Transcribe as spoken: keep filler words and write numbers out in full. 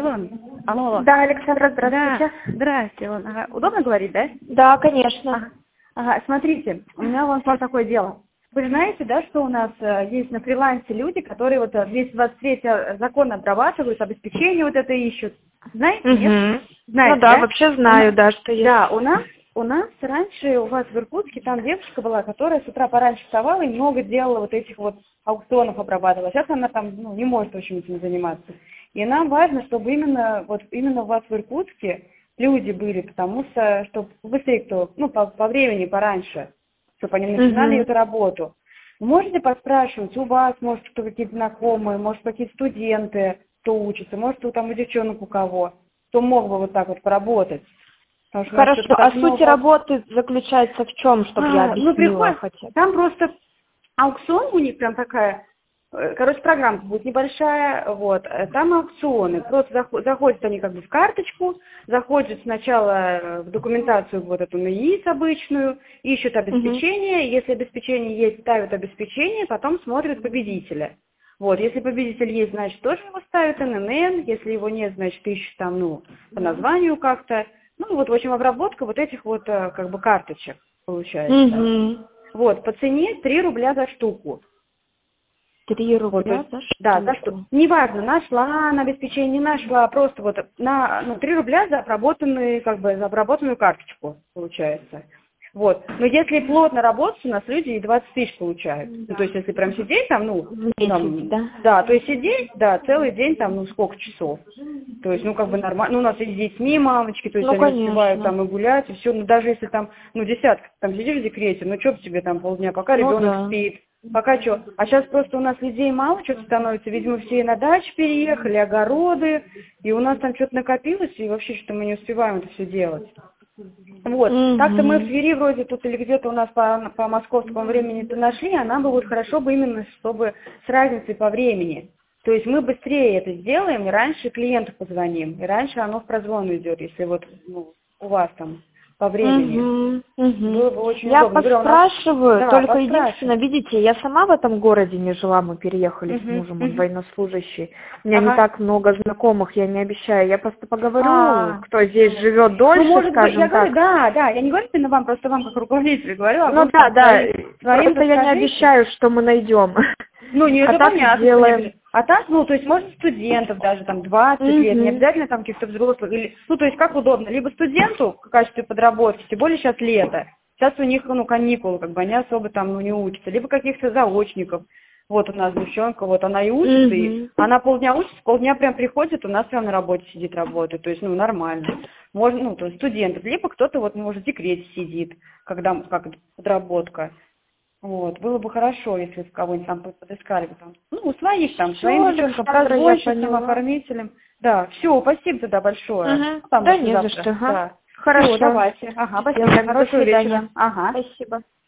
Илон, алло. Да, Александра, здравствуйте. Да, здрасте, Илон. Ага. Удобно говорить, да? Да, конечно. Ага. Ага, смотрите, у меня вам такое дело. Вы же знаете, да, что у нас э, есть на фрилансе люди, которые вот э, двести двадцать третий закон отрабатывают, обеспечение вот это ищут. Знаете, Угу. нет? Знаете, Ну да, да? вообще знаю, У да, нас- что есть. Да, у нас, у нас раньше, у вас в Иркутске, там девушка была, которая с утра пораньше вставала и много делала вот этих вот аукционов обрабатывала. Сейчас она там, ну, не может очень этим заниматься. И нам важно, чтобы именно, вот именно у вас в Иркутске люди были, потому что, чтобы быстрее кто, ну, по, по времени, пораньше, чтобы они начинали Угу. эту работу. Вы можете поспрашивать, у вас, может, кто какие-то знакомые, может, какие-то студенты, кто учится, может, у там у девчонок у кого, кто мог бы вот так вот поработать. Потому что у нас Хорошо, что-то а так суть много- работы заключается в чем, чтобы я А, объяснила ну, приходит, хотя бы? там просто аукцион у них прям такая, э, короче, программа будет небольшая, вот, э, там аукционы, просто заход- заходят они как бы в карточку, заходят сначала э, в документацию вот эту на ИИС обычную, ищут обеспечение, если обеспечение есть, ставят обеспечение, потом смотрят победителя. Вот, если победитель есть, значит, тоже его ставят эн эн эн, если его нет, значит, ищут там, ну, по названию как-то. Ну, вот, в общем, обработка вот этих вот, э, как бы, карточек получается. Угу. Вот, по цене три рубля за штуку. Три Вот, то рубля есть, за да, за штуку. что. Неважно, нашла на обеспечение, не нашла, просто вот на, ну, три рубля за обработанную, как бы, за обработанную карточку получается. Вот. Но если плотно работать, у нас люди и двадцать тысяч получают. Ну, то есть, если прям сидеть там, ну, В месяц, там, да? да, то есть сидеть, да, целый день там, ну, сколько часов. То есть, ну, как бы нормально. Ну, у нас и с детьми мамочки, то есть Ну, они успевают конечно. там и гулять, и все. Ну, даже если там, ну, десятка, там сидишь в декрете, ну, что тебе там полдня, пока Ну, ребенок да. спит, пока что. А сейчас просто у нас людей мало что-то становится, видимо, все и на дачу переехали, огороды, и у нас там что-то накопилось, и вообще что-то мы не успеваем это все делать. Вот. Так-то мы в Угу. Твери вроде тут или где-то у нас по, по московскому времени-то нашли, а нам бы вот хорошо бы именно, чтобы с разницей по времени. То есть мы быстрее это сделаем, и раньше клиенту позвоним, и раньше оно в прозвон идет, если вот, ну, у вас там по времени. Угу, угу. Было бы очень Я удобно. Говорю, у нас- поспрашиваю, Да, только поспрашивай. единственное, видите, я сама в этом городе не жила, мы переехали с Мгм, мужем, он мгм. военнослужащий. У меня не Ага. так много знакомых, я не обещаю. Я просто поговорю, А. кто здесь живет Ну, дольше, может быть, я скажем говорю, так. да, да, я не говорю именно вам, просто вам как руководителю говорю, а Ну вы да, там да, своим, своим просто я не расскажите. обещаю, что мы найдем. Ну, не, А это так понятно, что не сделаем. обязательно. А так, ну, то есть, можно студентов даже, там, двадцать лет, не Угу. обязательно там каких-то взрослых, или, ну, то есть, как удобно, либо студенту в качестве подработки, тем более сейчас лето, сейчас у них, ну, каникулы, как бы, они особо там, ну, не учатся, либо каких-то заочников. Вот у нас девчонка, вот она и учится, и Угу. она полдня учится, полдня прям приходит, у нас прям на работе сидит, работает, то есть, ну, нормально. Можно, ну, то есть, студентов, либо кто-то, вот, может, в декрете сидит, когда, как это, подработка. Вот, было бы хорошо, если кого-нибудь там подыскали бы там. Ну, у своих там, своим Все, девчонкам, Александра, я прозвонщицам, поняла. оформителям. Да, все, спасибо тогда большое. Угу. Там, Да может, не за завтра. что, ага. Да. Все, Хорошо. давайте. Ага, спасибо. Сделаем. До Хорошего вечера. свидания. Ага. Спасибо.